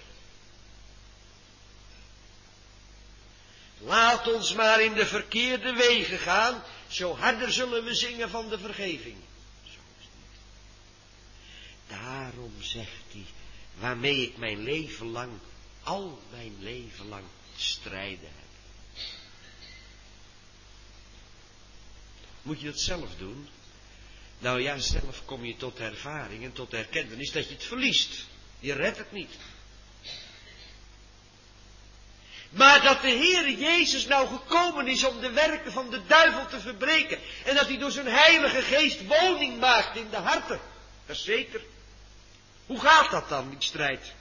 Laat ons maar in de verkeerde wegen gaan, zo harder zullen we zingen van de vergeving. Zo is het niet. Daarom zegt hij, waarmee ik mijn leven lang, al mijn leven lang strijden heb. Moet je dat zelf doen? Nou ja, zelf kom je tot ervaring en tot erkentenis dat je het verliest. Je redt het niet. Maar dat de Heere Jezus nou gekomen is om de werken van de duivel te verbreken. En dat hij door zijn heilige geest woning maakt in de harten. Dat is zeker. Hoe gaat dat dan, die strijd?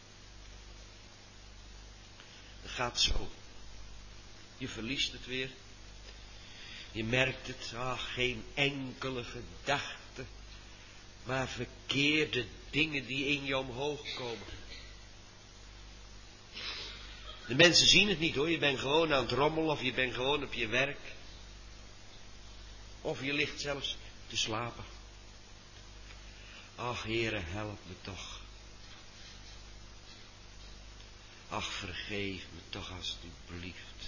Het gaat zo. Je verliest het weer. Je merkt het, geen enkele gedachte, maar verkeerde dingen die in je omhoog komen. De mensen zien het niet hoor, je bent gewoon aan het rommelen of je bent gewoon op je werk. Of je ligt zelfs te slapen. Ach, Heere, help me toch. Ach, vergeef me toch alstublieft.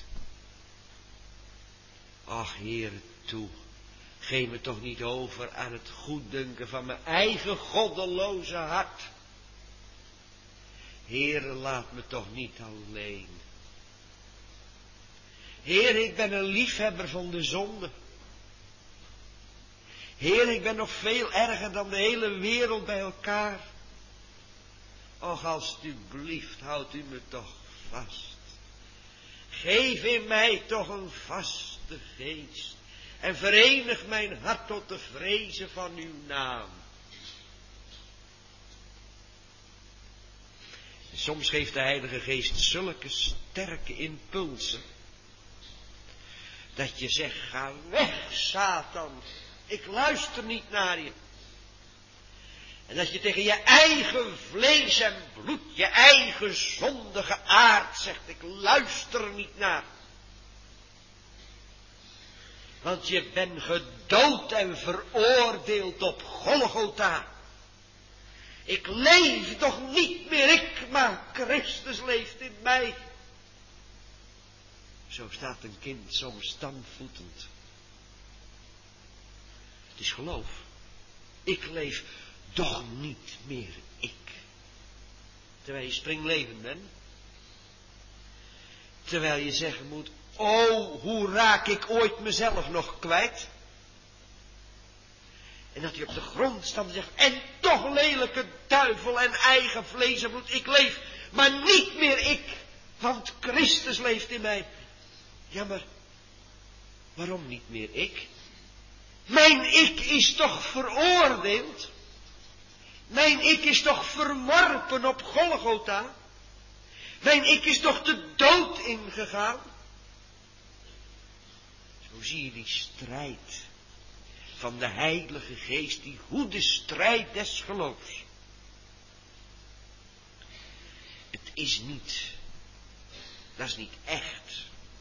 Ach, Heere, toe. Geef me toch niet over aan het goeddunken van mijn eigen goddeloze hart. Heere, laat me toch niet alleen. Heer, ik ben een liefhebber van de zonde. Heer, ik ben nog veel erger dan de hele wereld bij elkaar. Och, alstublieft, houdt u me toch vast. Geef in mij toch een vaste geest. En verenig mijn hart tot de vrezen van uw naam. En soms geeft de Heilige Geest zulke sterke impulsen. Dat je zegt, ga weg, Satan. Ik luister niet naar je. En dat je tegen je eigen vlees en bloed, je eigen zondige aard zegt, ik luister niet naar. Want je bent gedood en veroordeeld op Golgotha. Ik leef toch niet meer ik, maar Christus leeft in mij. Zo staat een kind soms standvoetend. Het is geloof. Ik leef toch niet meer ik. Terwijl je springlevend bent. Terwijl je zeggen moet, oh, hoe raak ik ooit mezelf nog kwijt? En dat je op de grond staat en zegt, en toch lelijke duivel en eigen vlees en bloed, ik leef, maar niet meer ik, want Christus leeft in mij. Ja, maar waarom niet meer ik? Mijn ik is toch veroordeeld? Mijn ik is toch verworpen op Golgotha? Mijn ik is toch de dood ingegaan? Zo zie je die strijd van de Heilige Geest, die goede strijd des geloofs. Het is niet, dat is niet echt.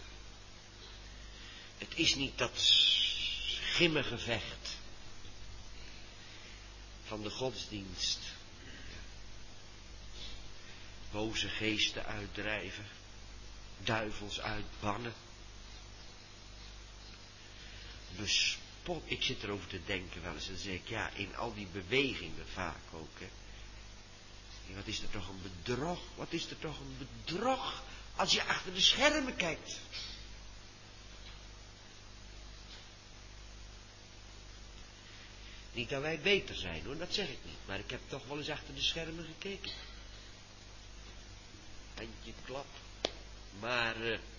Het is niet dat schimmengevecht van de godsdienst. Boze geesten uitdrijven, duivels uitbannen. Bespot, ik zit erover te denken wel eens en dan zeg ik, ja, in al die bewegingen vaak ook, hè. Wat is er toch een bedrog, wat is er toch een bedrog als je achter de schermen kijkt. Niet dat wij beter zijn hoor, dat zeg ik niet, maar ik heb toch wel eens achter de schermen gekeken. Handje klap, maar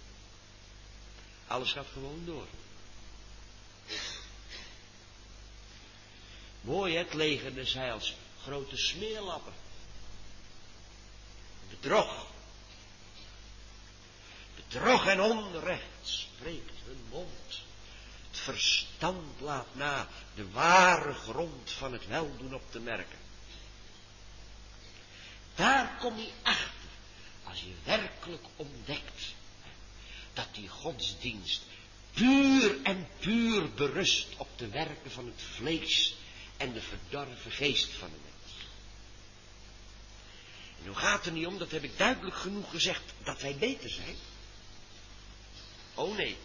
alles gaat gewoon door. Mooi, het leger des heils, grote smeerlappen. Bedrog. Bedrog en onrecht spreekt hun mond. Het verstand laat na de ware grond van het weldoen op te merken. Daar kom je achter, als je werkelijk ontdekt, dat die godsdienst puur en puur berust op de werken van het vlees en de verdorven geest van de mens. En nu gaat er niet om, dat heb ik duidelijk genoeg gezegd, dat wij beter zijn. Oh nee.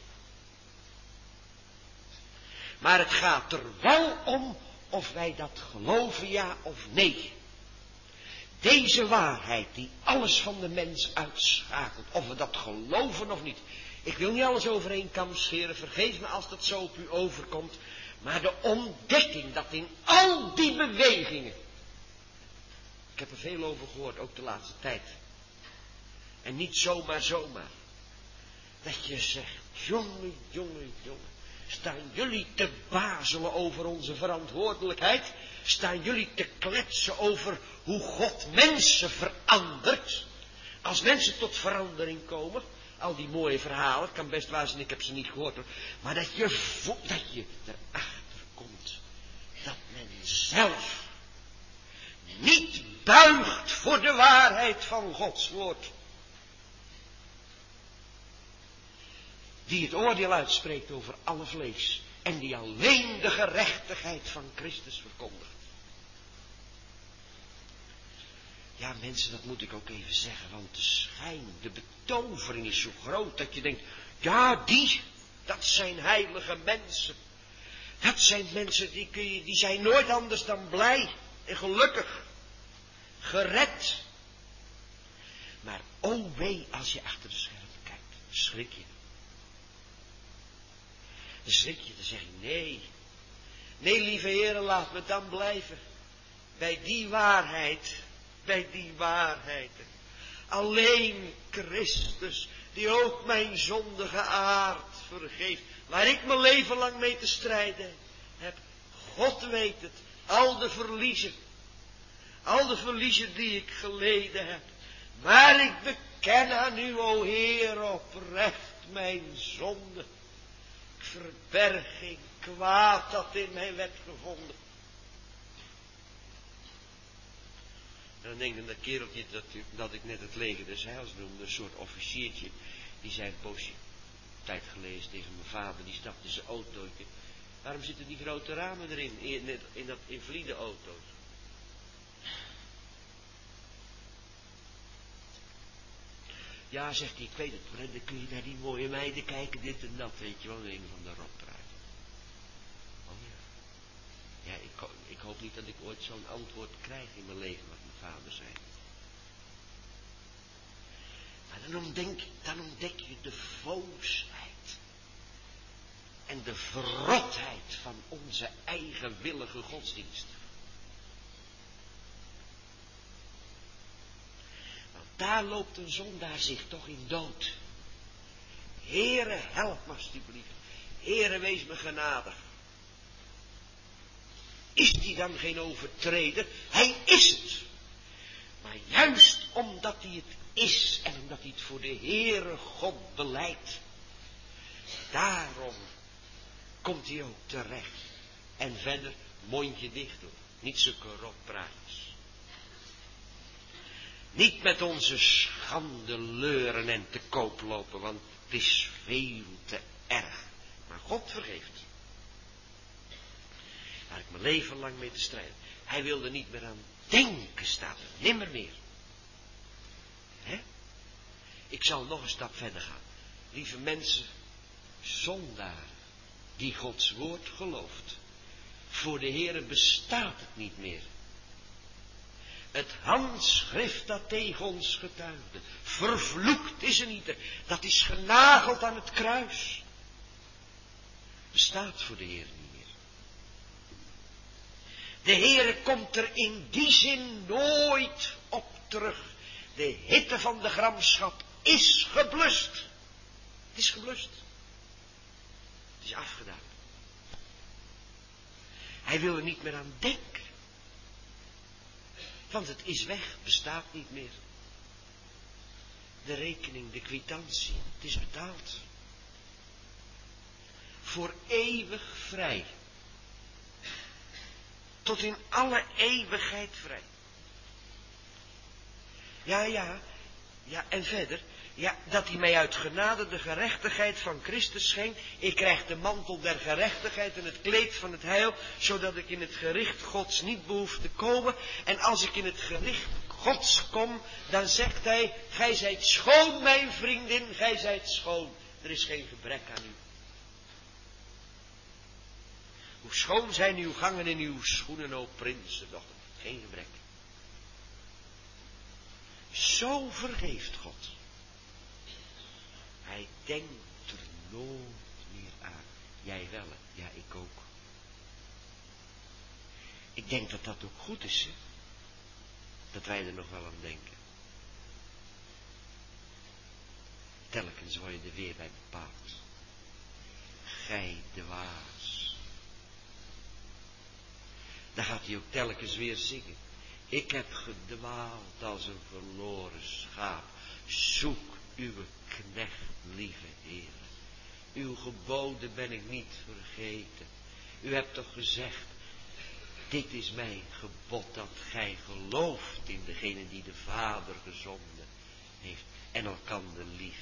Maar het gaat er wel om of wij dat geloven, ja of nee. Deze waarheid die alles van de mens uitschakelt, of we dat geloven of niet. Ik wil niet alles over één kam scheren, vergeef me als dat zo op u overkomt. Maar de ontdekking dat in al die bewegingen, ik heb er veel over gehoord, ook de laatste tijd. En niet zomaar, dat je zegt, jongen, staan jullie te bazelen over onze verantwoordelijkheid? staan jullie te kletsen over hoe God mensen verandert. Als mensen tot verandering komen. Al die mooie verhalen, het kan best waar zijn, ik heb ze niet gehoord hoor. Maar dat je voelt, dat je erachter komt. Dat men zelf niet buigt voor de waarheid van Gods woord. Die het oordeel uitspreekt over alle vlees. En die alleen de gerechtigheid van Christus verkondigt. Ja mensen, dat moet ik ook even zeggen. Want de schijn, de betovering is zo groot dat je denkt. Ja, dat zijn heilige mensen. Dat zijn mensen die zijn nooit anders dan blij en gelukkig. Gered. Maar o wee als je achter de schermen kijkt. Schrik je. Dan schrik je, dan zeg je nee. Nee, lieve heren, laat me dan blijven. Bij die waarheid. Bij die waarheid. Alleen Christus, die ook mijn zondige aard vergeeft. Waar ik mijn leven lang mee te strijden heb. God weet het. Al de verliezen die ik geleden heb. Maar ik beken aan u, o Heer, oprecht mijn zonde. Ik verberg geen kwaad dat in mij werd gevonden. En dan denk ik aan dat kereltje dat ik net het leger des heils noemde, een soort officiertje. Die zei een poosje, tijd geleden tegen mijn vader, die stapte zijn autootje. Waarom zitten die grote ramen erin, in dat invalide auto's? Ja, zegt hij, ik weet het, maar dan kun je naar die mooie meiden kijken, dit en dat, weet je wel, een van de rotpraat. Oh ja. Ja, ik hoop niet dat ik ooit zo'n antwoord krijg in mijn leven, wat mijn vader zei. Maar dan ontdek je de voosheid en de verrotheid van onze eigenwillige godsdienst. Want daar loopt een zondaar zich toch in dood. Heere, help me alsjeblieft. Heere, wees me genadig. Is die dan geen overtreder? Hij is het. Maar juist omdat hij het is en omdat hij het voor de Heere God belijdt. Daarom komt hij ook terecht. En verder mondje dicht doen. Niet zulke rotpraatjes. Niet met onze schande leuren en te koop lopen, want het is veel te erg. Maar God vergeeft. Waar ik mijn leven lang mee te strijden. Hij wilde niet meer aan denken, staat er. Nimmer meer. Hè? Ik zal nog een stap verder gaan. Lieve mensen, zondaar die Gods woord gelooft. Voor de Heere bestaat het niet meer. Het handschrift dat tegen ons getuigde. Vervloekt is een ieder. Dat is genageld aan het kruis. Bestaat voor de Heer niet meer. De Heere komt er in die zin nooit op terug. De hitte van de gramschap is geblust. Het is geblust. Het is afgedaan. Hij wil er niet meer aan denken. Want het is weg, bestaat niet meer. De rekening, de kwitantie, het is betaald. Voor eeuwig vrij. Tot in alle eeuwigheid vrij. Ja, en verder. Ja, dat hij mij uit genade de gerechtigheid van Christus schenkt. Ik krijg de mantel der gerechtigheid en het kleed van het heil, zodat ik in het gericht Gods niet behoef te komen. En als ik in het gericht Gods kom, dan zegt hij, gij zijt schoon, mijn vriendin, gij zijt schoon. Er is geen gebrek aan u. Hoe schoon zijn uw gangen in uw schoenen, o prinsendochter. Geen gebrek. Zo vergeeft God. Hij denkt er nooit meer aan. Jij wel, hè? Ja, ik ook. Ik denk dat dat ook goed is, hè? Dat wij er nog wel aan denken. Telkens word je er weer bij bepaald. Gij dwaas. Dan gaat hij ook telkens weer zingen. Ik heb gedwaald als een verloren schaap. Zoek uw knecht, lieve Heer. Uw geboden ben ik niet vergeten. U hebt toch gezegd, dit is mijn gebod, dat gij gelooft in degene die de Vader gezonden heeft en elkander lief.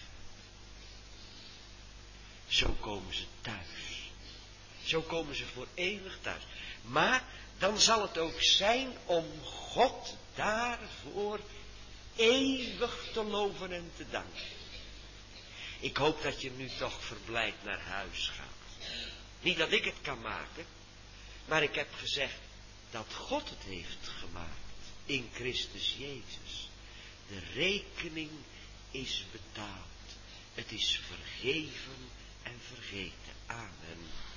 Zo komen ze thuis. Zo komen ze voor eeuwig thuis. Maar dan zal het ook zijn om God daarvoor eeuwig te loven en te danken. Ik hoop dat je nu toch verblijd naar huis gaat. Niet dat ik het kan maken, maar ik heb gezegd dat God het heeft gemaakt in Christus Jezus. De rekening is betaald. Het is vergeven en vergeten. Amen.